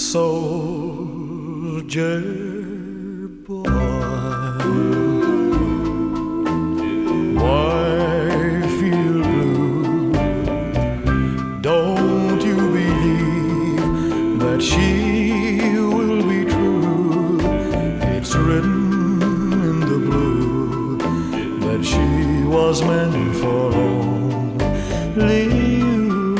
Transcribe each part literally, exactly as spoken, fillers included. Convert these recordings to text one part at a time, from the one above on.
soldier boy, why feel blue? Don't you believe that she will be true? It's written in the blue that she was meant for only you.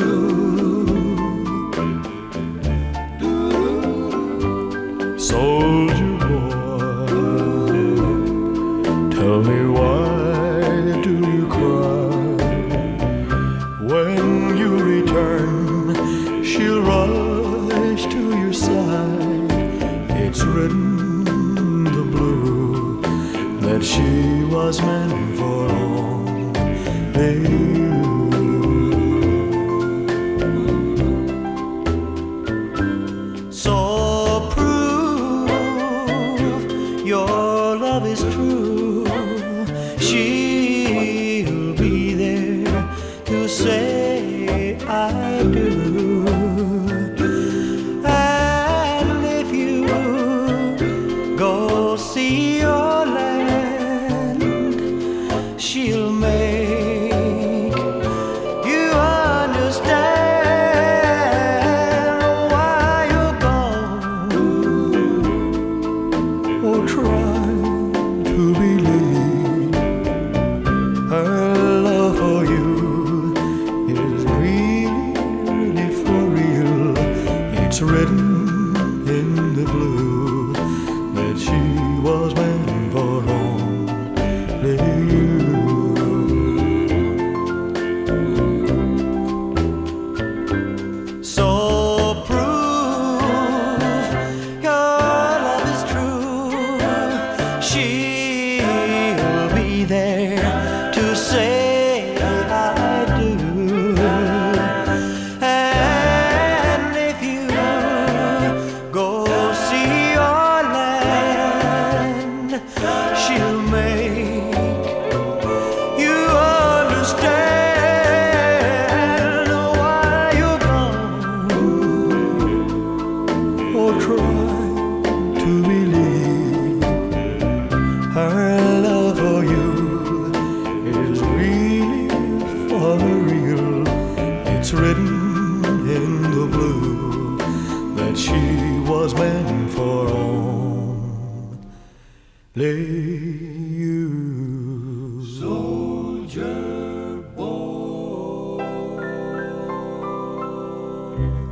Soldier boy, tell me why do you cry? When you return, she'll rush to your side. It's written in the blue that she was meant for only you. So your love is true, she'll be there to say I do. And if you go see your land, she'll make you understand why you're gone. Oh, try to believe her love for you is really, really for real. It's written in the blue that she was meant for only you. So prove your love is true. She'll be there to say I do. And if you go see your land, she'll make you understand why you're gone. Oh, try to believe her love for you is really for real. It's written in the blue that she was meant for only you. Soldier boy.